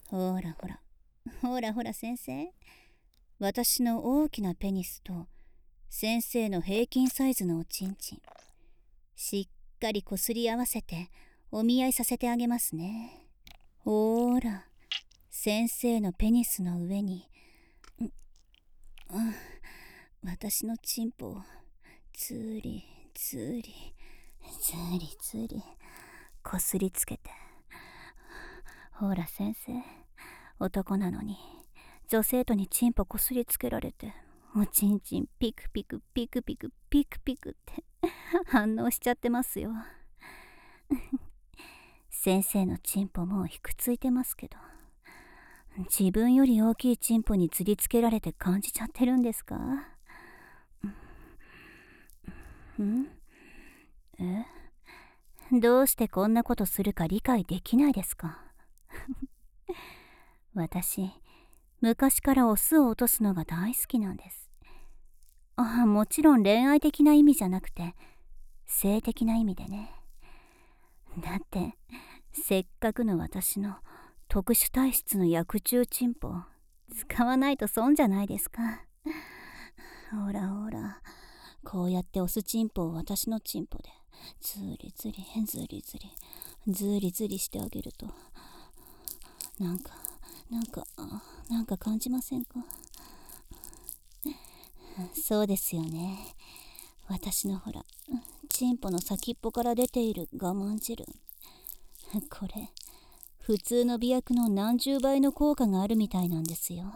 ほらほら、ほらほら先生。私の大きなペニスと先生の平均サイズのおちんちん。しっかりこすり合わせてお見合いさせてあげますね。ほら、先生のペニスの上に、私のチンポをつりつりつりつりこすりつけて。ほら先生、男なのに女生徒にチンポこすりつけられて、おちんちんピクピクピクピクピクピクって反応しちゃってますよ。先生のチンポもうひくついてますけど、自分より大きいチンポに釣りつけられて感じちゃってるんですか？どうしてこんなことするか理解できないですか？私、昔からオスを落とすのが大好きなんです。もちろん恋愛的な意味じゃなくて、性的な意味でね。だって、せっかくの私の特殊体質の薬中チンポ、使わないと損じゃないですか。ほらほら、こうやってオスチンポを私のチンポでずりずりずりずりずりずりしてあげると、なんか感じませんか？そうですよね。私のほら、チンポの先っぽから出ている我慢汁、これ普通の媚薬の何十倍の効果があるみたいなんですよ。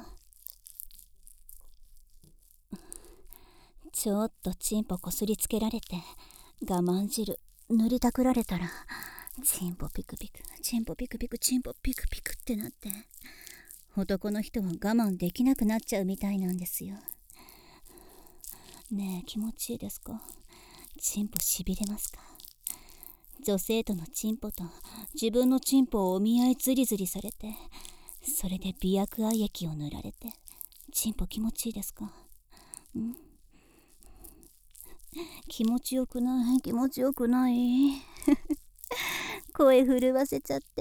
ちょっとチンポこすりつけられて我慢汁塗りたくられたら、チンポピクピクチンポピクピクチンポピクピクってなって、男の人は我慢できなくなっちゃうみたいなんですよ。ねえ、気持ちいいですか？チンポしびれますか？女生徒のチンポと自分のチンポをお見合いズリズリされて、それで媚薬愛液を塗られて、チンポ気持ちいいですか？気持ちよくない、気持ちよくない声震わせちゃって。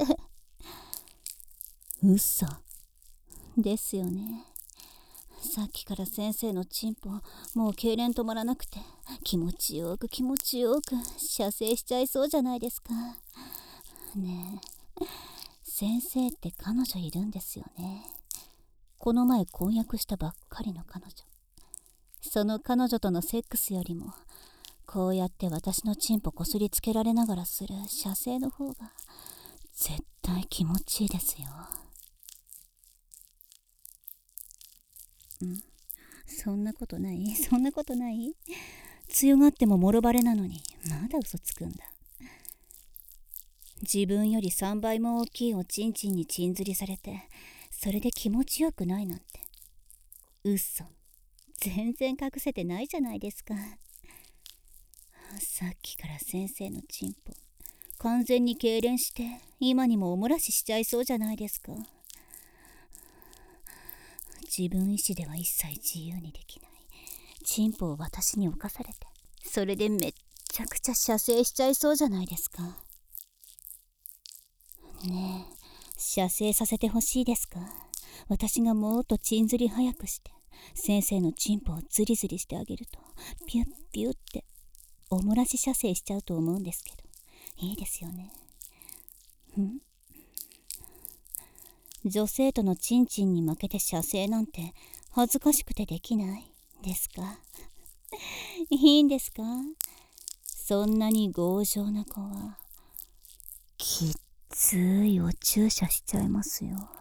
嘘ですよね。さっきから先生のチンポ、もう痙攣止まらなくて、気持ちよく気持ちよく射精しちゃいそうじゃないですか。ねえ、先生って彼女いるんですよね。この前婚約したばっかりの彼女。その彼女とのセックスよりも、こうやって私のチンポこすりつけられながらする射精の方が絶対気持ちいいですよ。そんなことない、そんなことない。強がってももろバレなのにまだ嘘つくんだ。自分より3倍も大きいおちんちんにチン釣りされて、それで気持ちよくないなんて嘘。全然隠せてないじゃないですか。さっきから先生のチンポ完全に痙攣して、今にもおもらししちゃいそうじゃないですか。自分意志では一切自由にできない。チンポを私に侵されて、それでめっちゃくちゃ射精しちゃいそうじゃないですか。ねえ、射精させてほしいですか？私がもっとチン釣り早くして、先生のチンポをズリズリしてあげると、ピュッピュッっておもらし射精しちゃうと思うんですけど、いいですよね。女生徒のチンチンに負けて射精なんて恥ずかしくてできないですか？いいんですか？そんなに強情な子はきっついお注射しちゃいますよ。